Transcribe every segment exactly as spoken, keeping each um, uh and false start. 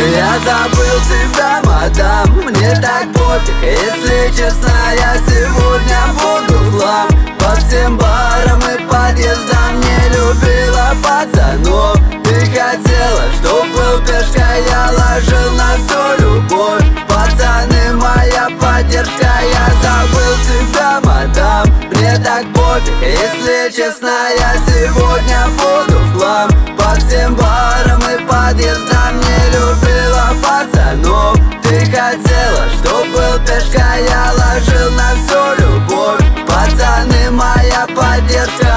Я забыл тебя, мадам, мне так пофиг. Если честно, я сегодня буду в хлам. По всем барам и подъездам не любила пацанов. Ты хотела, чтоб был пешка, я ложил на всю любовь. Пацаны, моя поддержка, я забыл тебя, мадам, мне так пофиг. Если честно, я сегодня буду в хлам. По всем барам и подъездам не любила пацанов. Ты хотела, чтоб был пешка, я ложил на всю любовь. Пацаны, моя поддержка.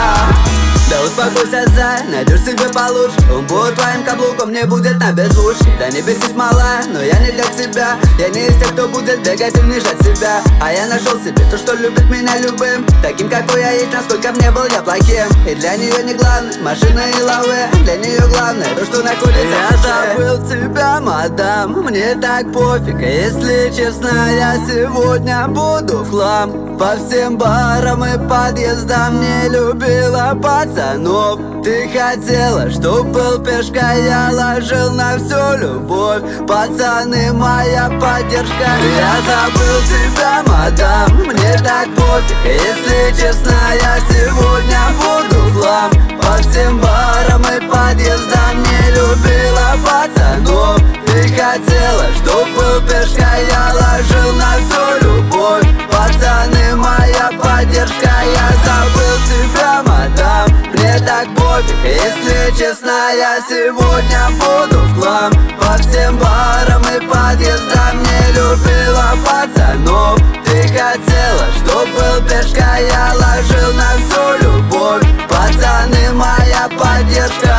Да успокойся, зай, найдешь себе получше. Он будет твоим каблуком, не будет на беззвучке. Да не бесись, малая, но я не для тебя. Я не из тех, кто будет бегать и унижать себя. А я нашел себе то, что любит меня любым, таким, какой я есть, насколько мне был я плохим. И для нее не главное машина и лавы, для нее главное то, что находится. Я забыл тебя, мадам, мне так пофиг. Если честно, я сегодня буду в хлам. По всем барам и подъездам не любила пацанов. Ты хотела, чтоб был пешка, я ложил на всю любовь. Пацаны, моя поддержка. Я забыл тебя, мадам, мне так пофиг. Если честно, я сегодня буду в хлам. По всем барам и подъездам не любила пацанов. Ты хотела, чтоб был пешка, я ложил на всю любовь. Пацаны, моя поддержка. Я забыл тебя, мадам, мне так пофиг. Если честно, я сегодня буду в хлам. По всем барам и подъездам не любила пацанов. Ты хотела, чтоб был пешка, я ложил на всю любовь. Пацаны, моя поддержка.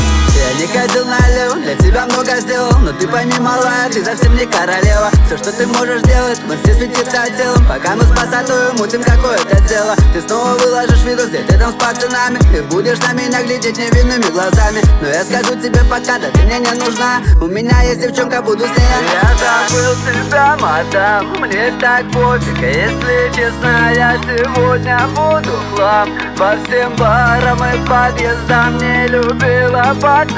Я не ходил налево, для тебя много сделал, но ты пойми, малая, ты совсем не королева. Все, что ты можешь делать, мы все светиться телом. Пока мы с пассатою мутим какое-то дело. Ты снова выложишь видос, где ты там с пацанами, и будешь на меня глядеть невинными глазами. Но я скажу тебе пока, да ты мне не нужна. У меня есть девчонка, буду с ней. Я забыл тебя, мадам, мне так пофиг. Если честно, я сегодня буду в хлам. По всем барам и подъездам не любила пацанов.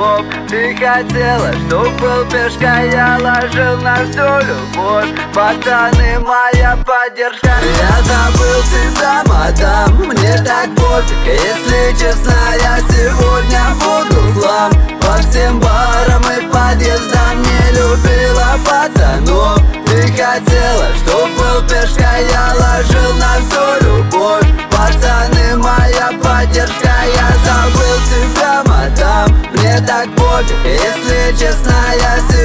Ты хотела, чтоб был пешка, я ложил на всю любовь. Пацаны, моя поддержка. Я забыл тебя, мадам, мне так пофиг. Если честно, я сегодня буду в хлам. По всем барам и подъездам не любила пацанов. Ты хотела, чтоб был пешка, я ложил на всю любовь. Пацаны, моя поддержка. Я забыл тебя, мадам, мне так пофиг. Если честно, я